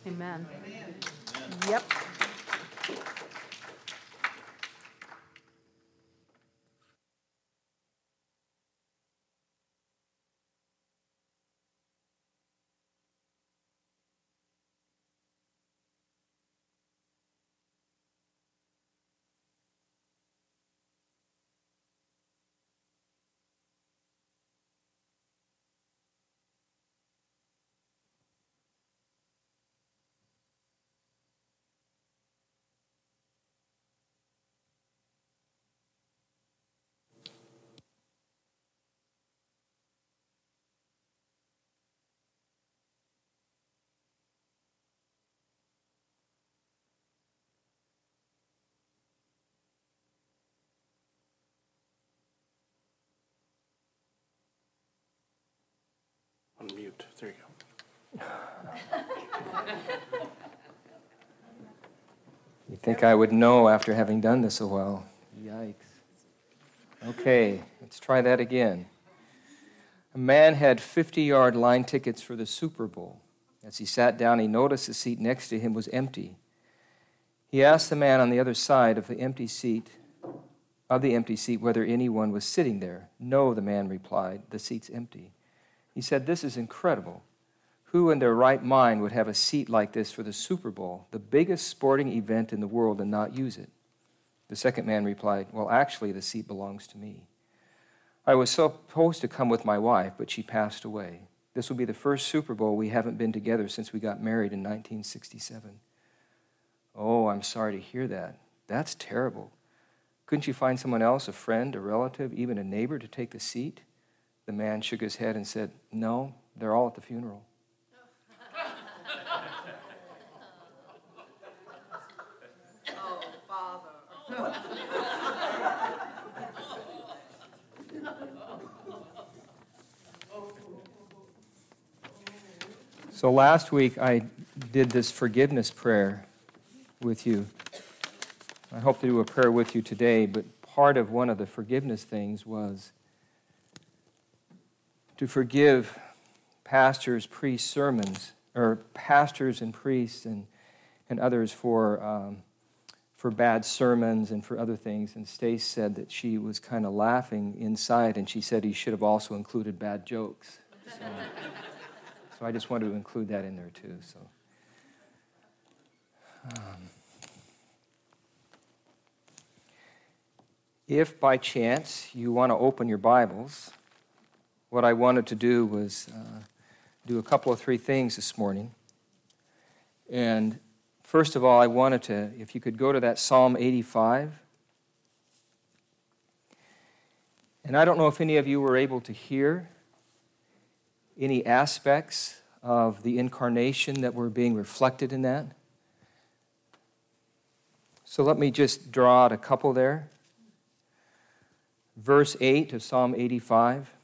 Amen. Yep. Unmute. There you go. You'd think I would know after having done this a while. Yikes. Okay, let's try that again. A man had 50-yard line tickets for the Super Bowl. As he sat down, he noticed the seat next to him was empty. He asked the man on the other side of the empty seat whether anyone was sitting there. No, the man replied, the seat's empty. He said, this is incredible. Who in their right mind would have a seat like this for the Super Bowl, the biggest sporting event in the world, and not use it? The second man replied, well, actually, the seat belongs to me. I was supposed to come with my wife, but she passed away. This will be the first Super Bowl we haven't been together since we got married in 1967. Oh, I'm sorry to hear that. That's terrible. Couldn't you find someone else, a friend, a relative, even a neighbor, to take the seat? The man shook his head and said, no, they're all at the funeral. Oh, Father. So last week I did this forgiveness prayer with you. I hope to do a prayer with you today, but part of one of the forgiveness things was to forgive pastors, priests, sermons, or pastors and priests and others for bad sermons and for other things. And Stace said that she was kind of laughing inside, and she said he should have also included bad jokes. So I just wanted to include that in there too. So. If by chance you want to open your Bibles, what I wanted to do was do a couple of three things this morning. And first of all, I wanted to, if you could go to that Psalm 85. And I don't know if any of you were able to hear any aspects of the incarnation that were being reflected in that. So let me just draw out a couple there. Verse 8 of Psalm 85.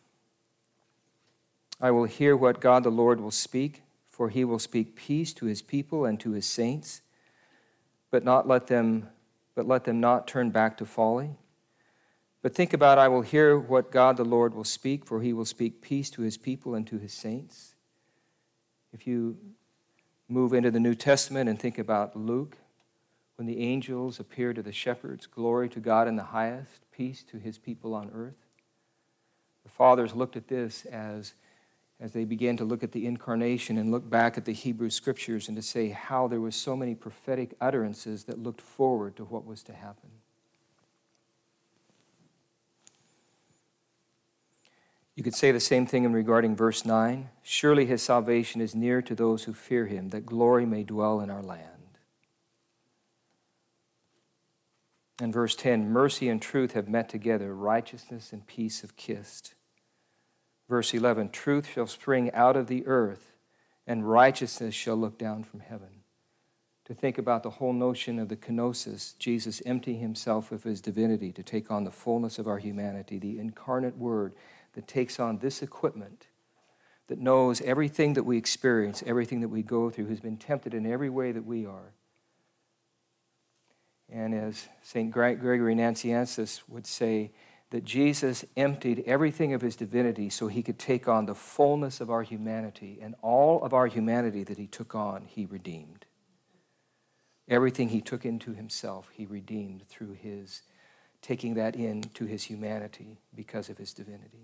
I will hear what God the Lord will speak, for he will speak peace to his people and to his saints, but let them not turn back to folly. But think about, I will hear what God the Lord will speak, for he will speak peace to his people and to his saints. If you move into the New Testament and think about Luke, when the angels appear to the shepherds, glory to God in the highest, peace to his people on earth. The fathers looked at this as they began to look at the incarnation and look back at the Hebrew scriptures and to say how there were so many prophetic utterances that looked forward to what was to happen. You could say the same thing in regarding verse 9. Surely his salvation is near to those who fear him, that glory may dwell in our land. And verse 10, mercy and truth have met together, righteousness and peace have kissed. Verse 11, truth shall spring out of the earth, and righteousness shall look down from heaven. To think about the whole notion of the kenosis, Jesus emptying himself of his divinity to take on the fullness of our humanity, the incarnate word that takes on this equipment, that knows everything that we experience, everything that we go through, who's been tempted in every way that we are. And as St. Gregory Nazianzus would say, that Jesus emptied everything of his divinity so he could take on the fullness of our humanity, and all of our humanity that he took on, he redeemed. Everything he took into himself, he redeemed through his taking that into his humanity because of his divinity.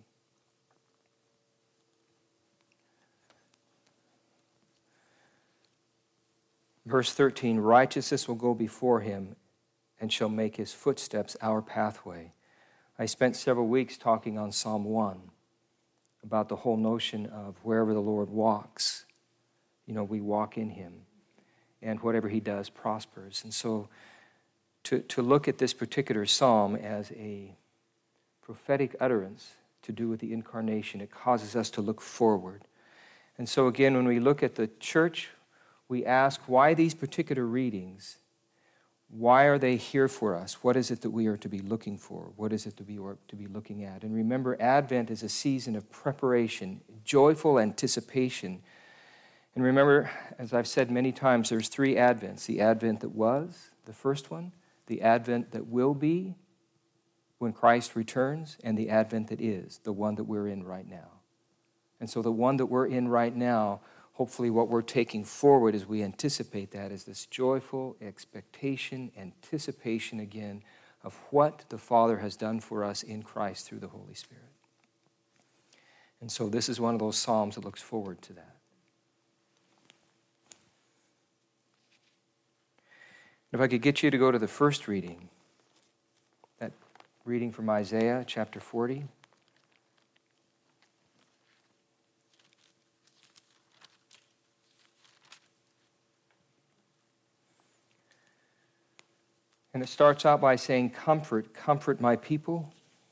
Verse 13, righteousness will go before him and shall make his footsteps our pathway. I spent several weeks talking on Psalm 1 about the whole notion of wherever the Lord walks, we walk in him, and whatever he does prospers. And so to look at this particular psalm as a prophetic utterance to do with the incarnation, it causes us to look forward. And so again, when we look at the church, we ask why these particular readings. Why are they here for us? What is it that we are to be looking for? What is it that we are to be looking at? And remember, Advent is a season of preparation, joyful anticipation. And remember, as I've said many times, there's 3 Advents. The Advent that was, the first one, the Advent that will be when Christ returns, and the Advent that is, the one that we're in right now. And so the one that we're in right now, hopefully what we're taking forward as we anticipate that is this joyful expectation, anticipation again of what the Father has done for us in Christ through the Holy Spirit. And so this is one of those psalms that looks forward to that. If I could get you to go to the first reading, that reading from Isaiah chapter 40. And it starts out by saying, comfort, comfort my people.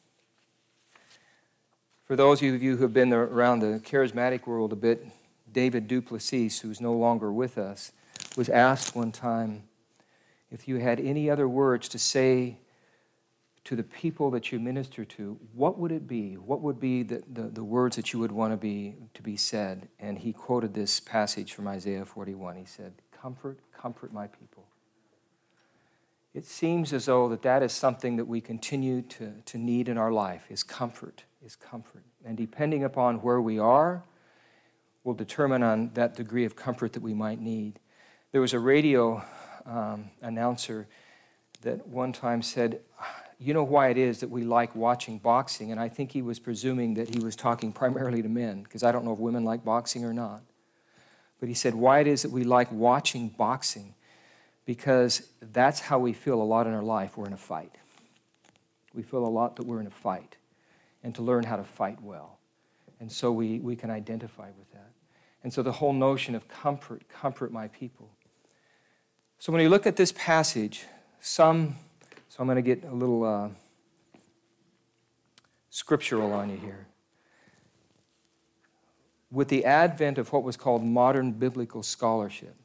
For those of you who have been around the charismatic world a bit, David Duplessis, who's no longer with us, was asked one time if you had any other words to say to the people that you minister to, what would it be? What would be the words that you would want to be said? And he quoted this passage from Isaiah 41. He said, comfort, comfort my people. It seems as though that is something that we continue to need in our life, is comfort. And depending upon where we are, will determine on that degree of comfort that we might need. There was a radio announcer that one time said, you know why it is that we like watching boxing? And I think he was presuming that he was talking primarily to men, because I don't know if women like boxing or not. But he said, why it is that we like watching boxing? Because that's how we feel a lot in our life. We're in a fight. We feel a lot that we're in a fight, and to learn how to fight well. And so we can identify with that. And so the whole notion of comfort, comfort my people. So when you look at this passage, so I'm going to get a little scriptural on you here. With the advent of what was called modern biblical scholarship,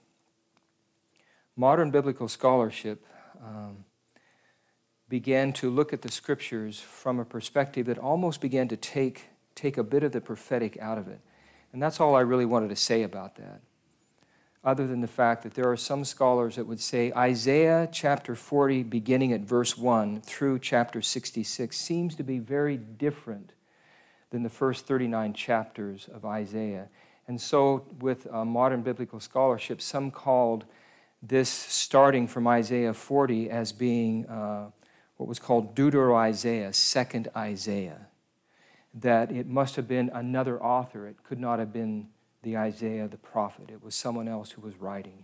began to look at the Scriptures from a perspective that almost began to take a bit of the prophetic out of it. And that's all I really wanted to say about that, other than the fact that there are some scholars that would say Isaiah chapter 40, beginning at verse 1 through chapter 66, seems to be very different than the first 39 chapters of Isaiah. And so with modern biblical scholarship, some called this starting from Isaiah 40 as being what was called Deutero-Isaiah, second Isaiah, that it must have been another author. It could not have been the Isaiah the prophet. It was someone else who was writing.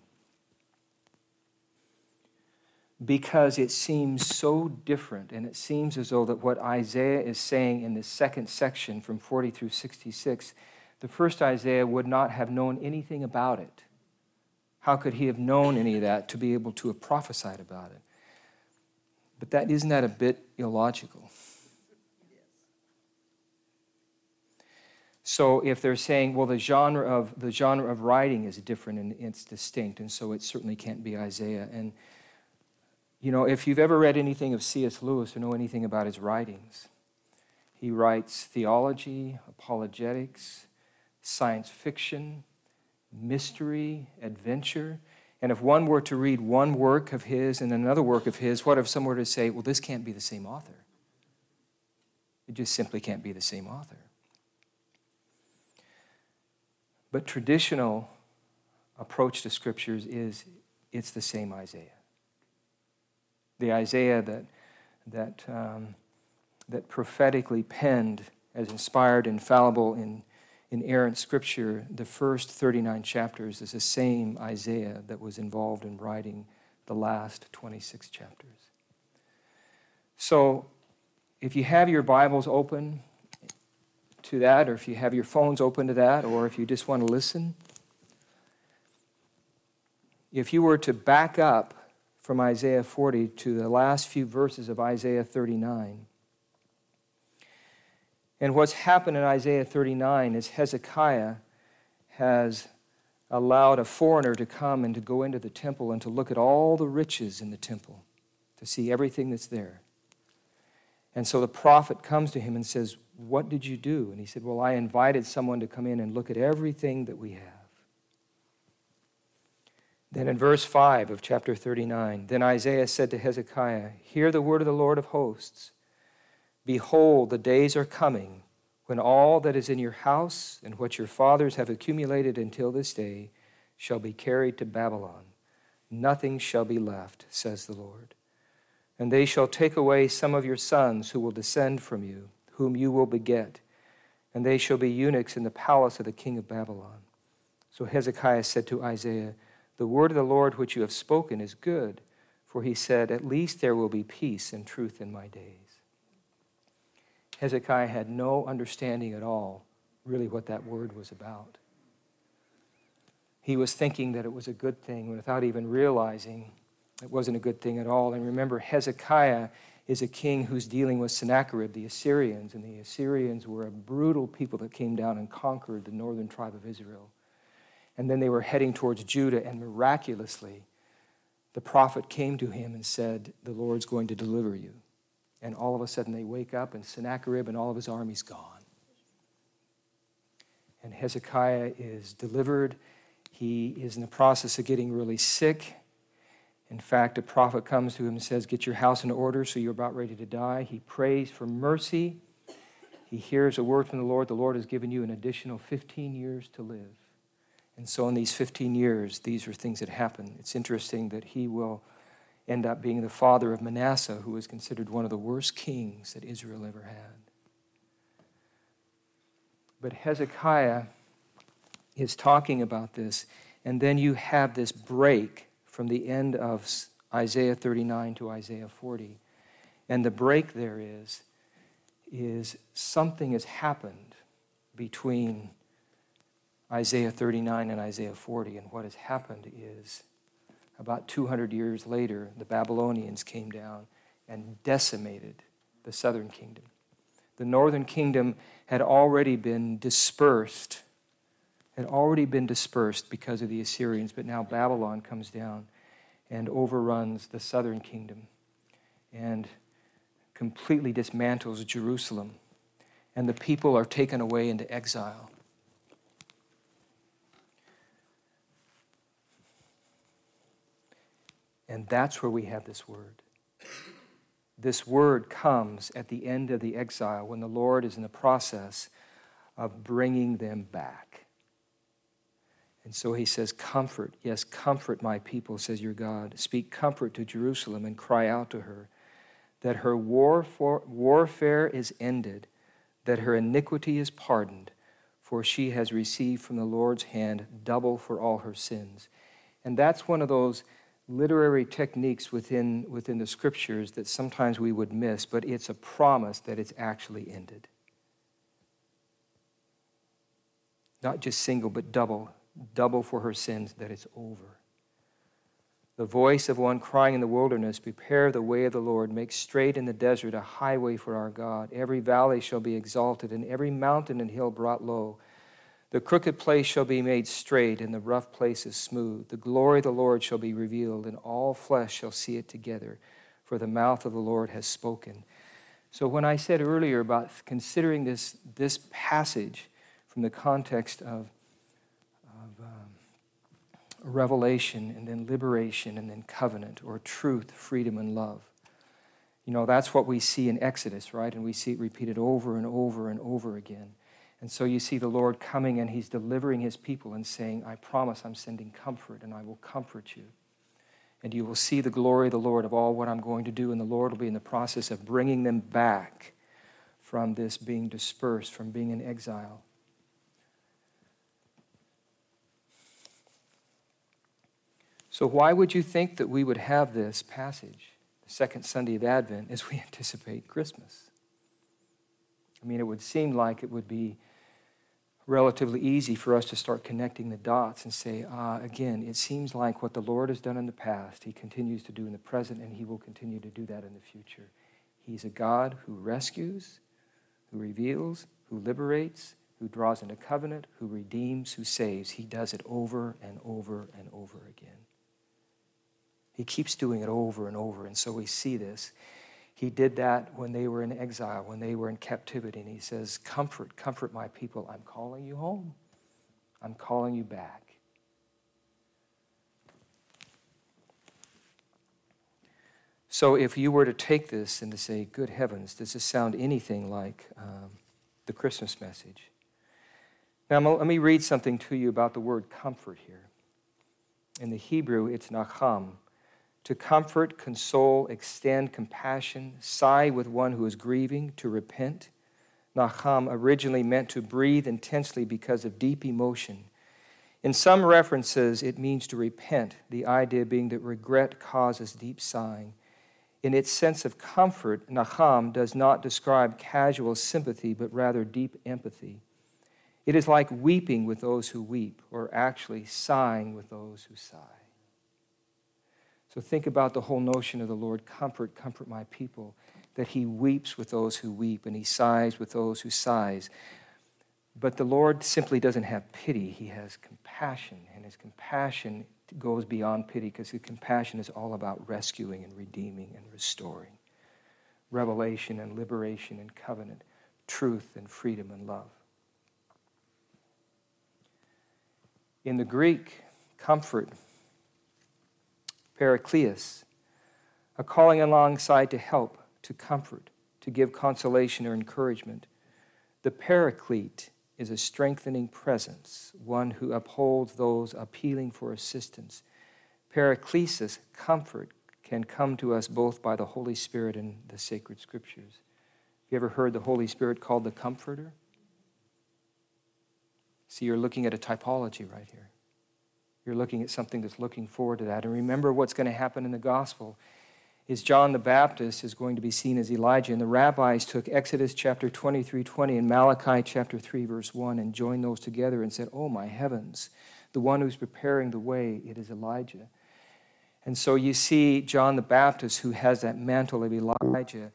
Because it seems so different, and it seems as though that what Isaiah is saying in the second section from 40 through 66, the first Isaiah would not have known anything about it. How could he have known any of that to be able to have prophesied about it? But isn't that a bit illogical? So if they're saying, well, the genre of writing is different and it's distinct, and so it certainly can't be Isaiah. And if you've ever read anything of C.S. Lewis or know anything about his writings, he writes theology, apologetics, science fiction, mystery, adventure. And if one were to read one work of his and another work of his, what if someone were to say, well, this can't be the same author? It just simply can't be the same author. But traditional approach to scriptures is it's the same Isaiah. The Isaiah that prophetically penned as inspired, infallible, inerrant scripture, the first 39 chapters is the same Isaiah that was involved in writing the last 26 chapters. So if you have your Bibles open to that, or if you have your phones open to that, or if you just want to listen, if you were to back up from Isaiah 40 to the last few verses of Isaiah 39, and what's happened in Isaiah 39 is Hezekiah has allowed a foreigner to come and to go into the temple and to look at all the riches in the temple, to see everything that's there. And so the prophet comes to him and says, "What did you do?" And he said, "Well, I invited someone to come in and look at everything that we have." Then in verse 5 of chapter 39, then Isaiah said to Hezekiah, "Hear the word of the Lord of hosts. Behold, the days are coming when all that is in your house and what your fathers have accumulated until this day shall be carried to Babylon. Nothing shall be left, says the Lord. And they shall take away some of your sons who will descend from you, whom you will beget, and they shall be eunuchs in the palace of the king of Babylon." So Hezekiah said to Isaiah, "The word of the Lord which you have spoken is good, for he said, at least there will be peace and truth in my days." Hezekiah had no understanding at all, really, what that word was about. He was thinking that it was a good thing without even realizing it wasn't a good thing at all. And remember, Hezekiah is a king who's dealing with Sennacherib, the Assyrians, and the Assyrians were a brutal people that came down and conquered the northern tribe of Israel. And then they were heading towards Judah, and miraculously, the prophet came to him and said, "The Lord's going to deliver you." And all of a sudden they wake up, and Sennacherib and all of his army's gone. And Hezekiah is delivered. He is in the process of getting really sick. In fact, a prophet comes to him and says, "Get your house in order, so you're about ready to die." He prays for mercy. He hears a word from the Lord. The Lord has given you an additional 15 years to live. And so in these 15 years, these are things that happen. It's interesting that he will end up being the father of Manasseh, who was considered one of the worst kings that Israel ever had. But Hezekiah is talking about this, and then you have this break from the end of Isaiah 39 to Isaiah 40. And the break there is something has happened between Isaiah 39 and Isaiah 40. And what has happened is about 200 years later, the Babylonians came down and decimated the southern kingdom. The northern kingdom had already been dispersed because of the Assyrians, but now Babylon comes down and overruns the southern kingdom and completely dismantles Jerusalem. And the people are taken away into exile. And that's where we have this word. This word comes at the end of the exile when the Lord is in the process of bringing them back. And so he says, "Comfort, yes, comfort my people, says your God. Speak comfort to Jerusalem and cry out to her that her warfare is ended, that her iniquity is pardoned, for she has received from the Lord's hand double for all her sins." And that's one of those literary techniques within the scriptures that sometimes we would miss, but it's a promise that it's actually ended. Not just single, but double for her sins, that it's over. The voice of one crying in the wilderness, "Prepare the way of the Lord, make straight in the desert a highway for our God. Every valley shall be exalted, and every mountain and hill brought low. The crooked place shall be made straight, and the rough places smooth. The glory of the Lord shall be revealed, and all flesh shall see it together, for the mouth of the Lord has spoken." So when I said earlier about considering this passage from the context of revelation and then liberation and then covenant, or truth, freedom, and love, You know, that's what we see in Exodus, right? And we see it repeated over and over and over again. And so you see the Lord coming and he's delivering his people and saying, I promise I'm sending comfort and I will comfort you. And you will see the glory of the Lord of all what I'm going to do, and the Lord will be in the process of bringing them back from this being dispersed, from being in exile. So why would you think that we would have this passage, the second Sunday of Advent, as we anticipate Christmas? I mean, it would seem like it would be relatively easy for us to start connecting the dots and say, again, it seems like what the Lord has done in the past, he continues to do in the present, and he will continue to do that in the future. He's a God who rescues, who reveals, who liberates, who draws into covenant, who redeems, who saves. He does it over and over and over again. He keeps doing it over and over, and so we see this. He did that when they were in exile, when they were in captivity, and he says, comfort, comfort my people. I'm calling you home. I'm calling you back. So if you were to take this and to say, good heavens, does this sound anything like the Christmas message? Now, let me read something to you about the word comfort here. In the Hebrew, it's nacham. To comfort, console, extend compassion, sigh with one who is grieving, to repent. Nacham originally meant to breathe intensely because of deep emotion. In some references, it means to repent, the idea being that regret causes deep sighing. In its sense of comfort, nacham does not describe casual sympathy, but rather deep empathy. It is like weeping with those who weep, or actually sighing with those who sigh. So think about the whole notion of the Lord, comfort, comfort my people, that he weeps with those who weep and he sighs with those who sighs. But the Lord simply doesn't have pity. He has compassion, and his compassion goes beyond pity because his compassion is all about rescuing and redeeming and restoring. Revelation and liberation and covenant, truth and freedom and love. In the Greek, comfort, parakleos, a calling alongside to help, to comfort, to give consolation or encouragement. The paraclete is a strengthening presence, one who upholds those appealing for assistance. Paraklesis, comfort, can come to us both by the Holy Spirit and the sacred scriptures. Have you ever heard the Holy Spirit called the Comforter? See, you're looking at a typology right here. You're looking at something that's looking forward to that. And remember what's going to happen in the gospel is John the Baptist is going to be seen as Elijah. And the rabbis took Exodus chapter 23:20 and Malachi chapter 3, verse 1 and joined those together and said, oh, my heavens, the one who's preparing the way, it is Elijah. And so you see John the Baptist, who has that mantle of Elijah,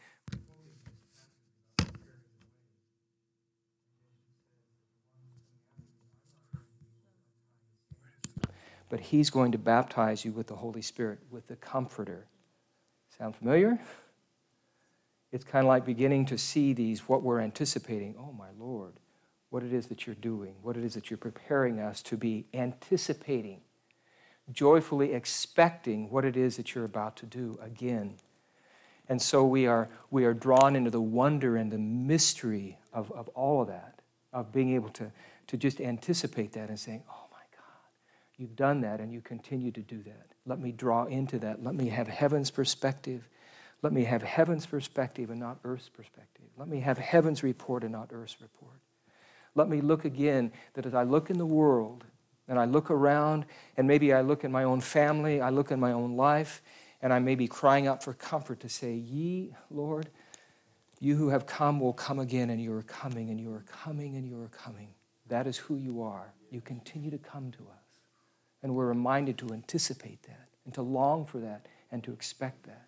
but he's going to baptize you with the Holy Spirit, with the Comforter. Sound familiar? It's kind of like beginning to see these, what we're anticipating. Oh, my Lord, what it is that you're doing, what it is that you're preparing us to be anticipating, joyfully expecting what it is that you're about to do again. And so we are drawn into the wonder and the mystery of all of that, of being able to just anticipate that and saying, oh, you've done that and you continue to do that. Let me draw into that. Let me have heaven's perspective. Let me have heaven's perspective and not earth's perspective. Let me have heaven's report and not earth's report. Let me look again that as I look in the world and I look around and maybe I look in my own family, I look in my own life, and I may be crying out for comfort to say, ye, Lord, you who have come will come again, and you are coming and you are coming and you are coming. That is who you are. You continue to come to us. And we're reminded to anticipate that and to long for that and to expect that.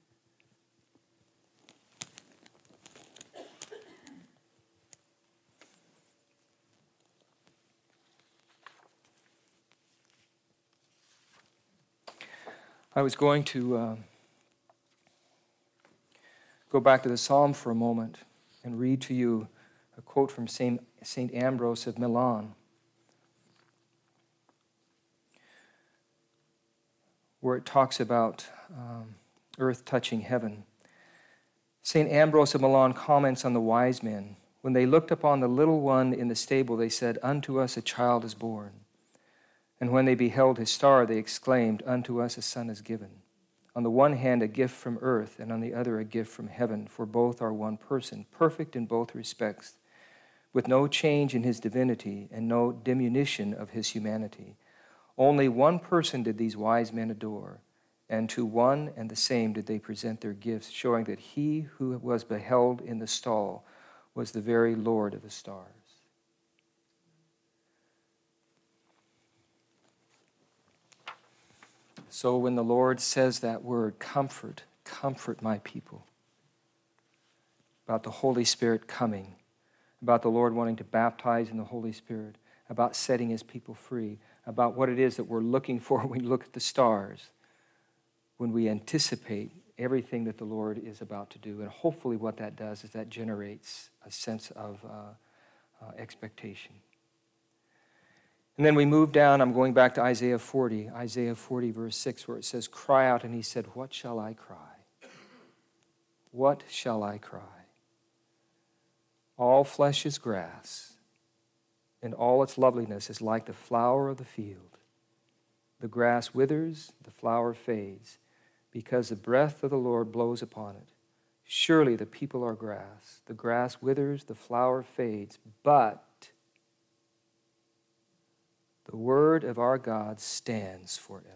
I was going to go back to the Psalm for a moment and read to you a quote from Saint Ambrose of Milan, where it talks about earth touching heaven. St. Ambrose of Milan comments on the wise men. When they looked upon the little one in the stable, they said, "Unto us a child is born." And when they beheld his star, they exclaimed, "Unto us a son is given." On the one hand, a gift from earth, and on the other, a gift from heaven, for both are one person, perfect in both respects, with no change in his divinity and no diminution of his humanity. Only one person did these wise men adore, and to one and the same did they present their gifts, showing that he who was beheld in the stall was the very Lord of the stars. So when the Lord says that word, comfort, comfort my people, about the Holy Spirit coming, about the Lord wanting to baptize in the Holy Spirit, about setting his people free, about what it is that we're looking for when we look at the stars, when we anticipate everything that the Lord is about to do. And hopefully what that does is that generates a sense of expectation. And then we move down, I'm going back to Isaiah 40 verse 6, where it says, "Cry out," and he said, "What shall I cry? What shall I cry? All flesh is grass, and all its loveliness is like the flower of the field. The grass withers, the flower fades, because the breath of the Lord blows upon it. Surely the people are grass. The grass withers, the flower fades, but the word of our God stands forever."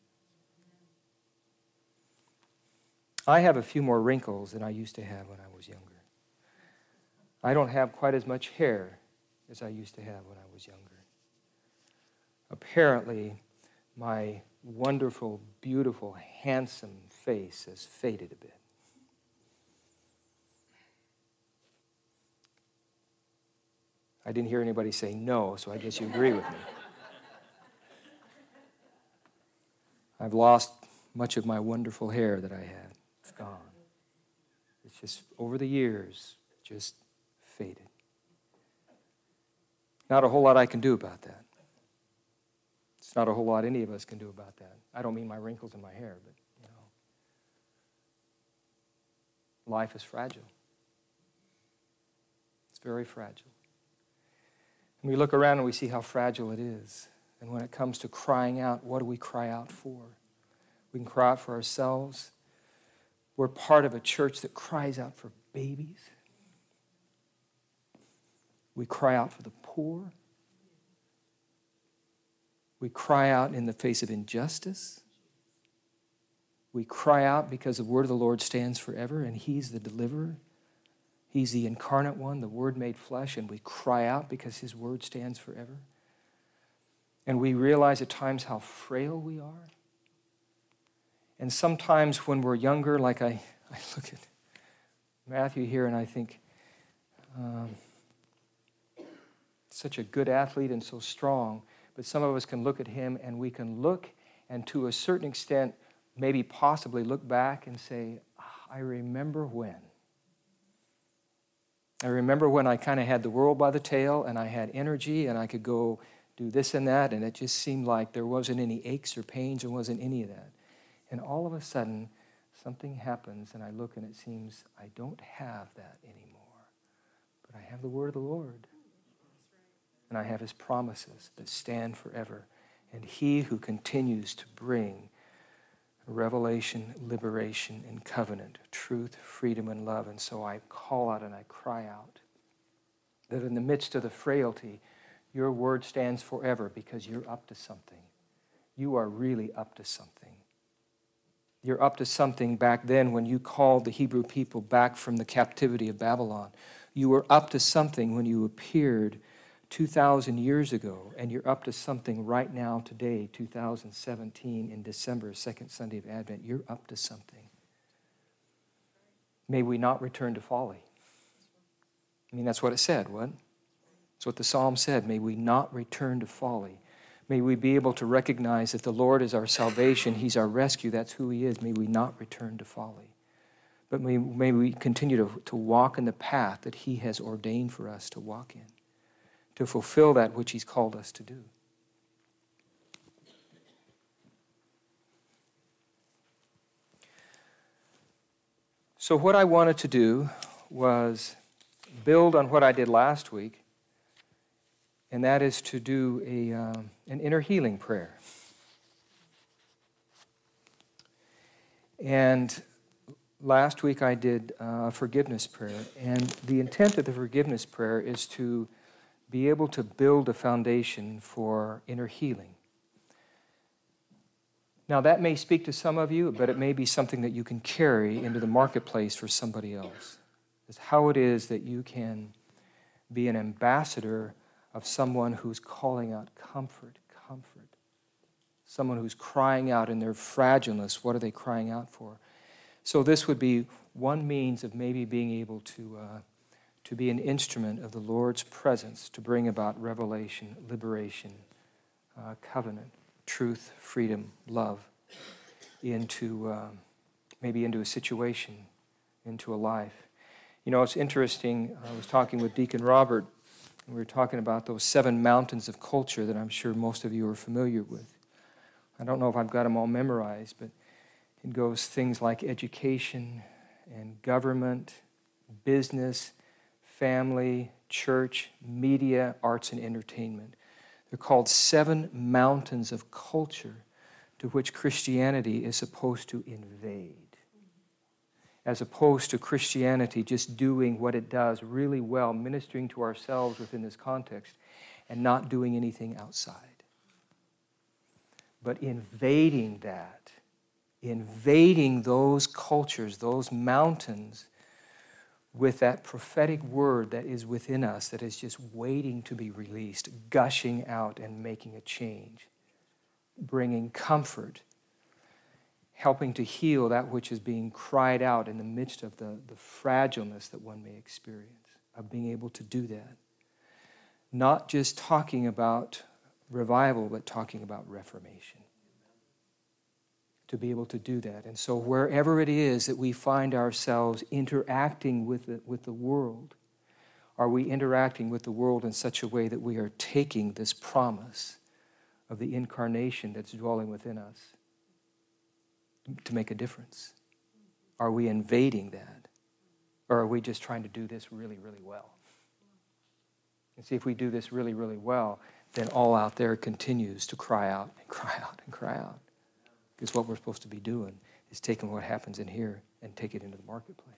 I have a few more wrinkles than I used to have when I was younger. I don't have quite as much hair as I used to have when I was younger. Apparently, my wonderful, beautiful, handsome face has faded a bit. I didn't hear anybody say no, so I guess you agree with me. I've lost much of my wonderful hair that I had. It's gone. It's just, over the years, just faded. Not a whole lot I can do about that. It's not a whole lot any of us can do about that. I don't mean my wrinkles in my hair, but, life is fragile. It's very fragile. And we look around and we see how fragile it is. And when it comes to crying out, what do we cry out for? We can cry out for ourselves. We're part of a church that cries out for babies. We cry out for the poor. We cry out in the face of injustice. We cry out because the word of the Lord stands forever, and he's the deliverer. He's the incarnate one, the Word made flesh, and we cry out because his word stands forever. And we realize at times how frail we are. And sometimes when we're younger, like I look at Matthew here and I think, such a good athlete and so strong, but some of us can look at him and we can look and to a certain extent maybe possibly look back and say, I remember when. I remember when I kind of had the world by the tail and I had energy and I could go do this and that, and it just seemed like there wasn't any aches or pains, there wasn't any of that. And all of a sudden, something happens and I look and it seems I don't have that anymore. But I have the word of the Lord. And I have his promises that stand forever. And he who continues to bring revelation, liberation, and covenant, truth, freedom, and love. And so I call out and I cry out that in the midst of the frailty, your word stands forever because you're up to something. You are really up to something. You're up to something back then when you called the Hebrew people back from the captivity of Babylon. You were up to something when you appeared 2,000 years ago, and you're up to something right now today, 2017, in December, second Sunday of Advent. You're up to something. May we not return to folly. I mean, that's what it said, what? That's what the psalm said. May we not return to folly. May we be able to recognize that the Lord is our salvation. He's our rescue. That's who he is. May we not return to folly. But may we continue to walk in the path that he has ordained for us to walk in, to fulfill that which he's called us to do. So what I wanted to do was build on what I did last week, and that is to do an inner healing prayer. And last week I did a forgiveness prayer, and the intent of the forgiveness prayer is to be able to build a foundation for inner healing. Now that may speak to some of you, but it may be something that you can carry into the marketplace for somebody else. It's how it is that you can be an ambassador of someone who's calling out comfort, comfort. Someone who's crying out in their fragileness. What are they crying out for? So this would be one means of maybe being able to be an instrument of the Lord's presence to bring about revelation, liberation, covenant, truth, freedom, love into maybe into a situation, into a life. You know, it's interesting. I was talking with Deacon Robert, and we were talking about those 7 mountains of culture that I'm sure most of you are familiar with. I don't know if I've got them all memorized, but it goes things like education and government, business, family, church, media, arts, and entertainment. They're called 7 mountains of culture to which Christianity is supposed to invade, as opposed to Christianity just doing what it does really well, ministering to ourselves within this context, and not doing anything outside. But invading that, invading those cultures, those mountains, with that prophetic word that is within us, that is just waiting to be released, gushing out and making a change, bringing comfort, helping to heal that which is being cried out in the midst of the fragileness that one may experience, of being able to do that. Not just talking about revival, but talking about reformation. To be able to do that. And so wherever it is that we find ourselves interacting with the world, are we interacting with the world in such a way that we are taking this promise of the incarnation that's dwelling within us to make a difference? Are we invading that? Or are we just trying to do this really, really well? And see, if we do this really, really well, then all out there continues to cry out and cry out and cry out. Because what we're supposed to be doing is taking what happens in here and take it into the marketplace.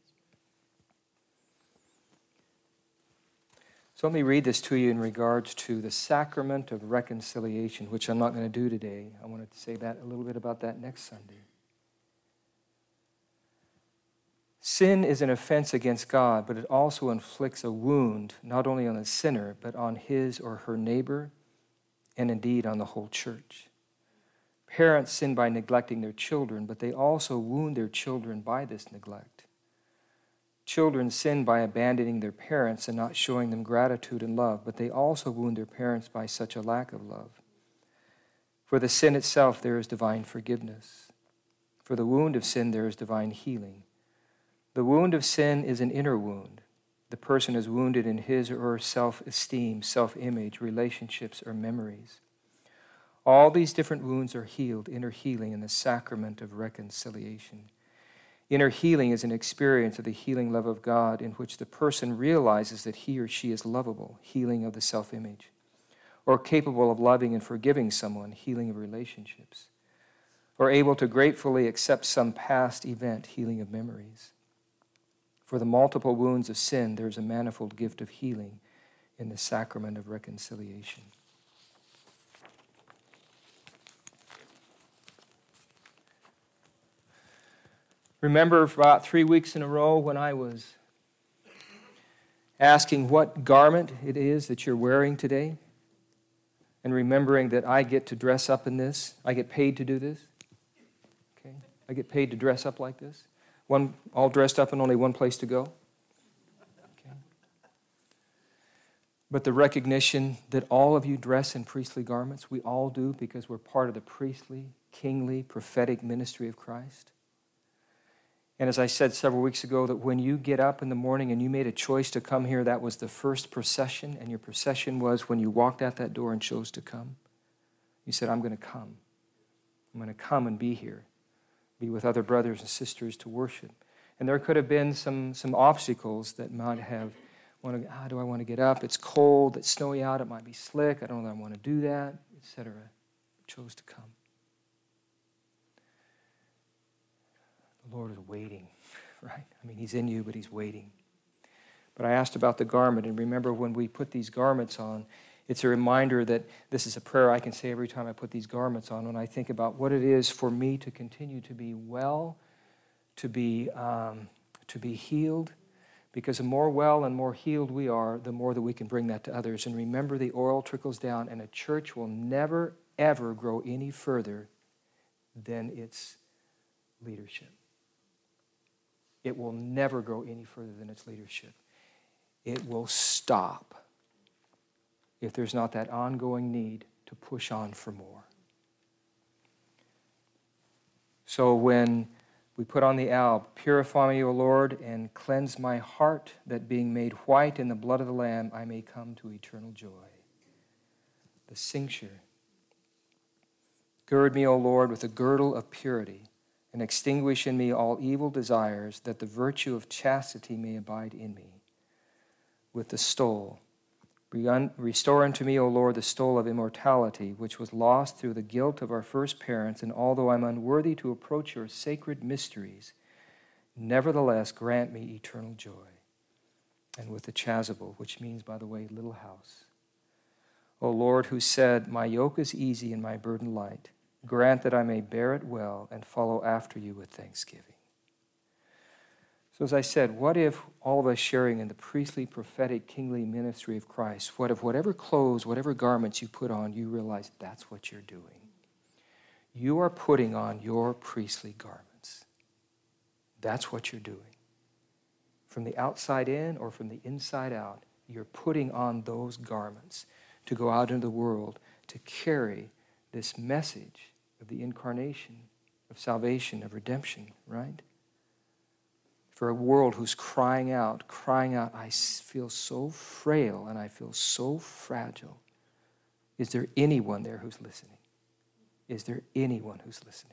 So let me read this to you in regards to the sacrament of reconciliation, which I'm not going to do today. I wanted to say that a little bit about that next Sunday. Sin is an offense against God, but it also inflicts a wound not only on the sinner, but on his or her neighbor, and indeed on the whole church. Parents sin by neglecting their children, but they also wound their children by this neglect. Children sin by abandoning their parents and not showing them gratitude and love, but they also wound their parents by such a lack of love. For the sin itself, there is divine forgiveness. For the wound of sin, there is divine healing. The wound of sin is an inner wound. The person is wounded in his or her self-esteem, self-image, relationships, or memories. All these different wounds are healed, inner healing, in the sacrament of reconciliation. Inner healing is an experience of the healing love of God in which the person realizes that he or she is lovable, healing of the self-image, or capable of loving and forgiving someone, healing of relationships, or able to gratefully accept some past event, healing of memories. For the multiple wounds of sin, there is a manifold gift of healing in the sacrament of reconciliation. Remember for about 3 weeks in a row when I was asking what garment it is that you're wearing today, and remembering that I get to dress up in this. I get paid to do this. Okay, I get paid to dress up like this. One all dressed up and only one place to go. Okay. But the recognition that all of you dress in priestly garments, we all do because we're part of the priestly, kingly, prophetic ministry of Christ. And as I said several weeks ago, that when you get up in the morning and you made a choice to come here, that was the first procession, and your procession was when you walked out that door and chose to come. You said, I'm going to come. I'm going to come and be here, be with other brothers and sisters to worship. And there could have been some obstacles that might have, do I want to get up? It's cold, it's snowy out, it might be slick, I don't know that I want to do that, etc. Chose to come. The Lord is waiting, right? I mean, He's in you, but He's waiting. But I asked about the garment, and remember when we put these garments on, it's a reminder that this is a prayer I can say every time I put these garments on when I think about what it is for me to continue to be well, to be healed, because the more well and more healed we are, the more that we can bring that to others. And remember, the oil trickles down, and a church will never, ever grow any further than its leadership. It will never grow any further than its leadership. It will stop if there's not that ongoing need to push on for more. So when we put on the alb, purify me, O Lord, and cleanse my heart, that being made white in the blood of the Lamb, I may come to eternal joy. The cincture. Gird me, O Lord, with a girdle of purity, and extinguish in me all evil desires, that the virtue of chastity may abide in me. With the stole, restore unto me, O Lord, the stole of immortality, which was lost through the guilt of our first parents, and although I'm unworthy to approach your sacred mysteries, nevertheless grant me eternal joy. And with the chasuble, which means, by the way, little house. O Lord, who said, my yoke is easy and my burden light, grant that I may bear it well and follow after you with thanksgiving. So as I said, what if all of us sharing in the priestly, prophetic, kingly ministry of Christ, what if whatever clothes, whatever garments you put on, you realize that's what you're doing? You are putting on your priestly garments. That's what you're doing. From the outside in or from the inside out, you're putting on those garments to go out into the world to carry this message of the incarnation, of salvation, of redemption, right? For a world who's crying out, I feel so frail and I feel so fragile. Is there anyone there who's listening? Is there anyone who's listening?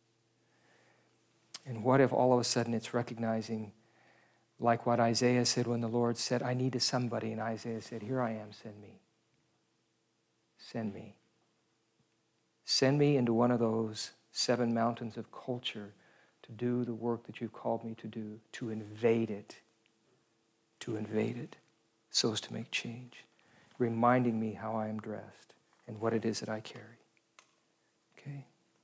And what if all of a sudden it's recognizing, like what Isaiah said when the Lord said, I need somebody, and Isaiah said, here I am, send me. Send me. Send me into one of those 7 mountains of culture to do the work that you've called me to do, to invade it, so as to make change, reminding me how I am dressed and what it is that I carry. Okay?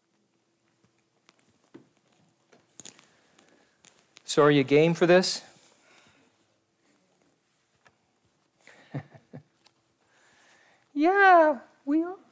So are you game for this? Yeah, we are.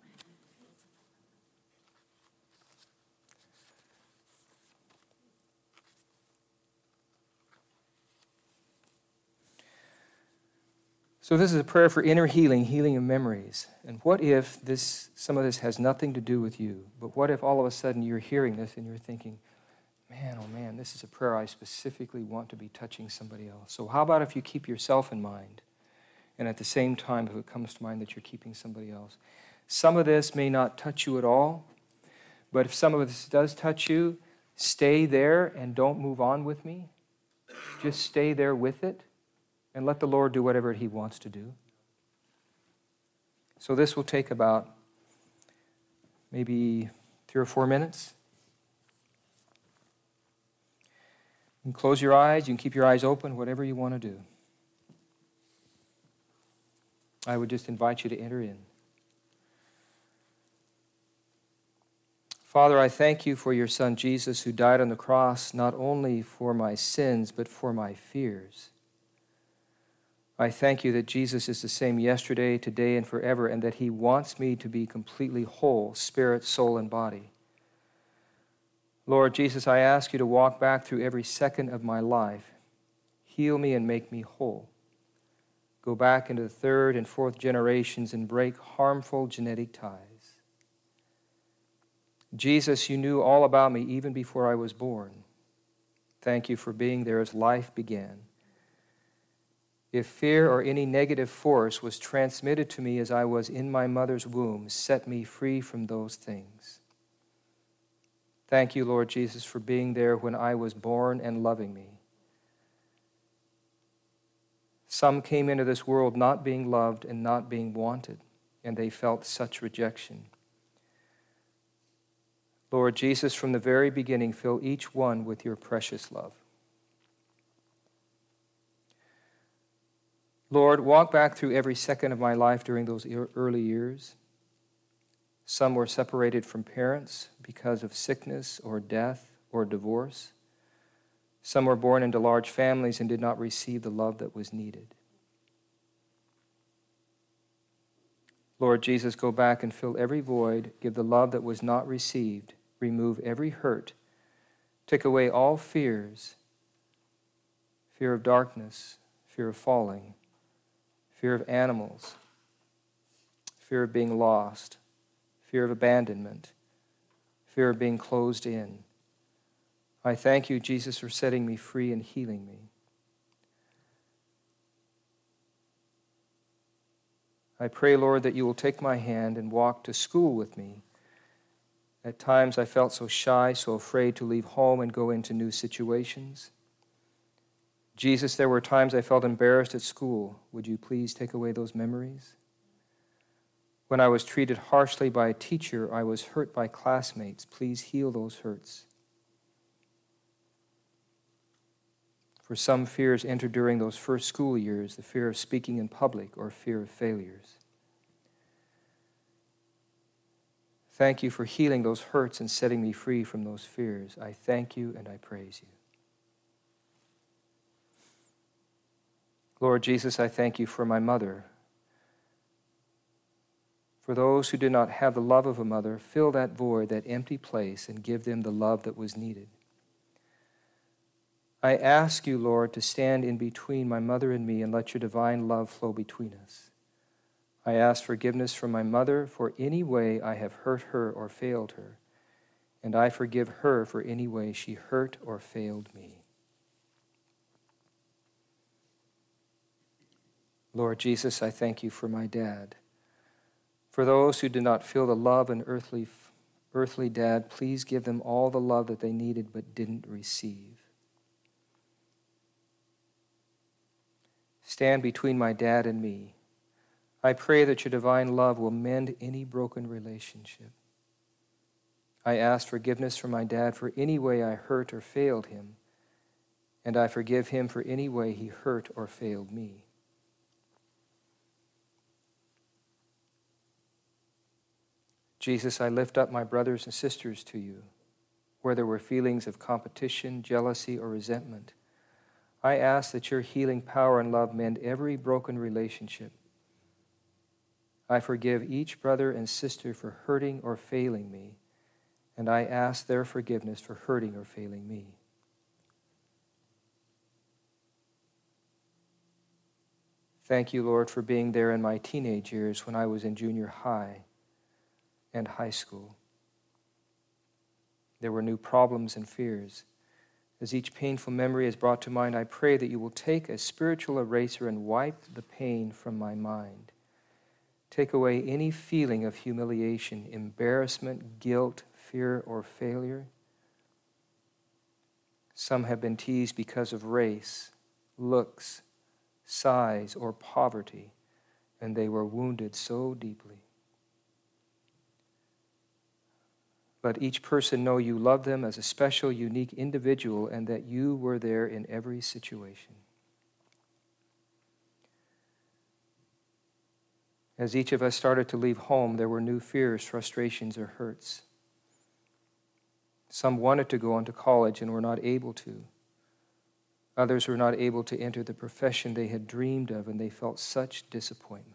So this is a prayer for inner healing, healing of memories. And what if some of this has nothing to do with you, but what if all of a sudden you're hearing this and you're thinking, man, oh man, this is a prayer I specifically want to be touching somebody else. So how about if you keep yourself in mind, and at the same time, if it comes to mind that you're keeping somebody else. Some of this may not touch you at all, but if some of this does touch you, stay there and don't move on with me. Just stay there with it. And let the Lord do whatever He wants to do. So this will take about maybe 3 or 4 minutes. You can close your eyes, you can keep your eyes open, whatever you want to do. I would just invite you to enter in. Father, I thank you for your Son Jesus, who died on the cross not only for my sins, but for my fears. I thank you that Jesus is the same yesterday, today, and forever, and that He wants me to be completely whole, spirit, soul, and body. Lord Jesus, I ask you to walk back through every second of my life. Heal me and make me whole. Go back into the 3rd and 4th generations and break harmful genetic ties. Jesus, you knew all about me even before I was born. Thank you for being there as life began. If fear or any negative force was transmitted to me as I was in my mother's womb, set me free from those things. Thank you, Lord Jesus, for being there when I was born and loving me. Some came into this world not being loved and not being wanted, and they felt such rejection. Lord Jesus, from the very beginning, fill each one with your precious love. Lord, walk back through every second of my life during those early years. Some were separated from parents because of sickness or death or divorce. Some were born into large families and did not receive the love that was needed. Lord Jesus, go back and fill every void, give the love that was not received, remove every hurt, take away all fears, fear of darkness, fear of falling, fear of animals, fear of being lost, fear of abandonment, fear of being closed in. I thank you, Jesus, for setting me free and healing me. I pray, Lord, that you will take my hand and walk to school with me. At times I felt so shy, so afraid to leave home and go into new situations. Jesus, there were times I felt embarrassed at school. Would you please take away those memories? When I was treated harshly by a teacher, I was hurt by classmates. Please heal those hurts. For some fears entered during those first school years, the fear of speaking in public or fear of failures. Thank you for healing those hurts and setting me free from those fears. I thank you and I praise you. Lord Jesus, I thank you for my mother. For those who did not have the love of a mother, fill that void, that empty place, and give them the love that was needed. I ask you, Lord, to stand in between my mother and me and let your divine love flow between us. I ask forgiveness from my mother for any way I have hurt her or failed her, and I forgive her for any way she hurt or failed me. Lord Jesus, I thank you for my dad. For those who did not feel the love of an earthly dad, please give them all the love that they needed but didn't receive. Stand between my dad and me. I pray that your divine love will mend any broken relationship. I ask forgiveness from my dad for any way I hurt or failed him, and I forgive him for any way he hurt or failed me. Jesus, I lift up my brothers and sisters to you, where there were feelings of competition, jealousy, or resentment. I ask that your healing power and love mend every broken relationship. I forgive each brother and sister for hurting or failing me, and I ask their forgiveness for hurting or failing me. Thank you, Lord, for being there in my teenage years when I was in junior high and high school. There were new problems and fears. As each painful memory is brought to mind, I pray that you will take a spiritual eraser and wipe the pain from my mind. Take away any feeling of humiliation, embarrassment, guilt, fear, or failure. Some have been teased because of race, looks, size, or poverty, and they were wounded so deeply. Let each person know you love them as a special, unique individual and that you were there in every situation. As each of us started to leave home, there were new fears, frustrations, or hurts. Some wanted to go on to college and were not able to. Others were not able to enter the profession they had dreamed of, and they felt such disappointment.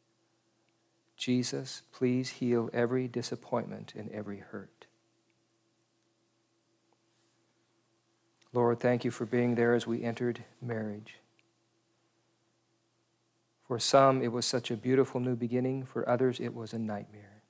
Jesus, please heal every disappointment and every hurt. Lord, thank you for being there as we entered marriage. For some, it was such a beautiful new beginning. For others, it was a nightmare.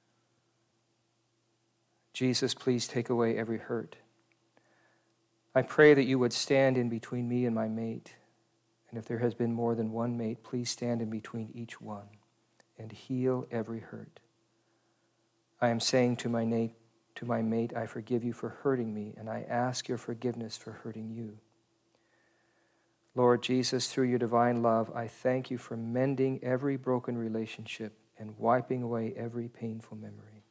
Jesus, please take away every hurt. I pray that you would stand in between me and my mate. And if there has been more than one mate, please stand in between each one and heal every hurt. I am saying to my to my mate, I forgive you for hurting me, and I ask your forgiveness for hurting you. Lord Jesus, through your divine love, I thank you for mending every broken relationship and wiping away every painful memory.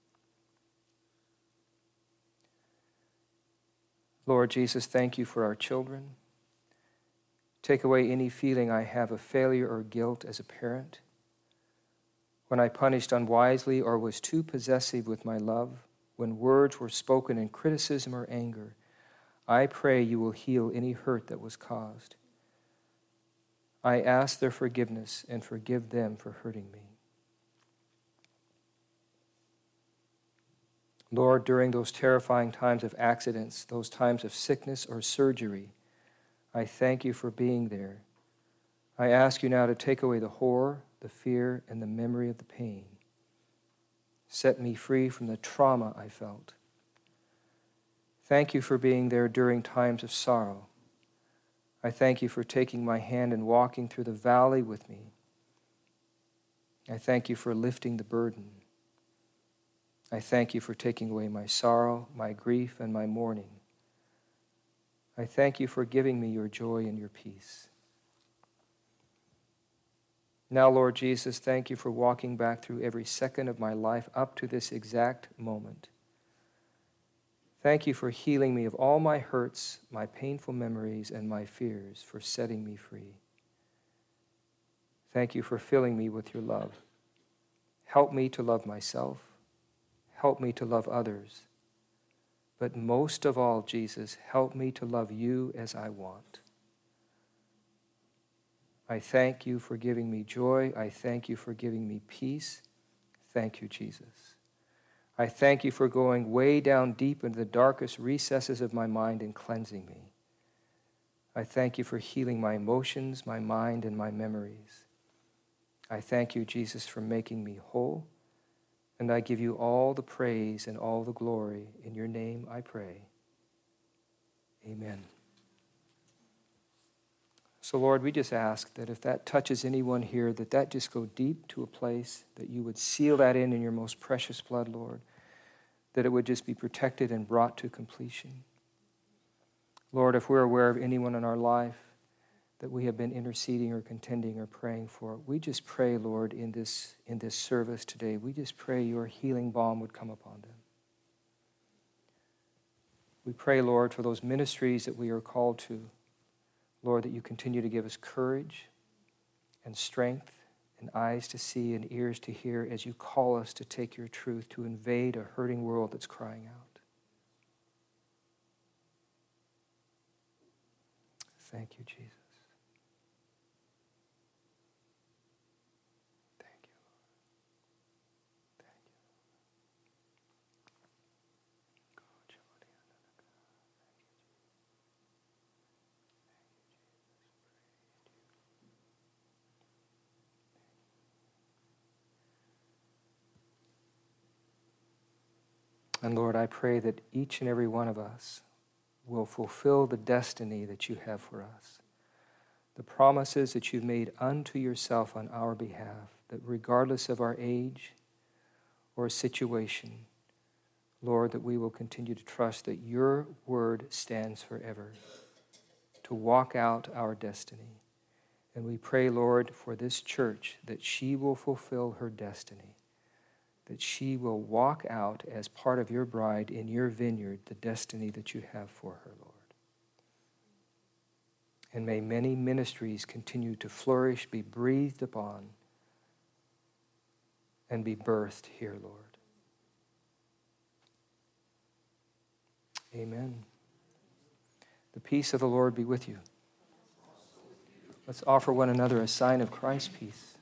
Lord Jesus, thank you for our children. Take away any feeling I have of failure or guilt as a parent. When I punished unwisely or was too possessive with my love, when words were spoken in criticism or anger, I pray you will heal any hurt that was caused. I ask their forgiveness and forgive them for hurting me. Lord, during those terrifying times of accidents, those times of sickness or surgery, I thank you for being there. I ask you now to take away the horror, the fear, and the memory of the pain. Set me free from the trauma I felt. Thank you for being there during times of sorrow. I thank you for taking my hand and walking through the valley with me. I thank you for lifting the burden. I thank you for taking away my sorrow, my grief, and my mourning. I thank you for giving me your joy and your peace. Now, Lord Jesus, thank you for walking back through every second of my life up to this exact moment. Thank you for healing me of all my hurts, my painful memories, and my fears, for setting me free. Thank you for filling me with your love. Help me to love myself. Help me to love others. But most of all, Jesus, help me to love you as I want. I thank you for giving me joy. I thank you for giving me peace. Thank you, Jesus. I thank you for going way down deep into the darkest recesses of my mind and cleansing me. I thank you for healing my emotions, my mind, and my memories. I thank you, Jesus, for making me whole. And I give you all the praise and all the glory. In your name I pray. Amen. So, Lord, we just ask that if that touches anyone here, that just go deep to a place, that you would seal that in your most precious blood, Lord, that it would just be protected and brought to completion. Lord, if we're aware of anyone in our life that we have been interceding or contending or praying for, we just pray, Lord, in this service today, we just pray your healing balm would come upon them. We pray, Lord, for those ministries that we are called to, Lord, that you continue to give us courage and strength and eyes to see and ears to hear as you call us to take your truth to invade a hurting world that's crying out. Thank you, Jesus. Thank you, Lord. Thank you. And Lord, I pray that each and every one of us will fulfill the destiny that you have for us. The promises that you've made unto yourself on our behalf, that regardless of our age or situation, Lord, that we will continue to trust that your word stands forever, to walk out our destiny. And we pray, Lord, for this church, that she will fulfill her destiny, that she will walk out as part of your bride in your vineyard, the destiny that you have for her, Lord. And may many ministries continue to flourish, be breathed upon, and be birthed here, Lord. Amen. The peace of the Lord be with you. Let's offer one another a sign of Christ's peace.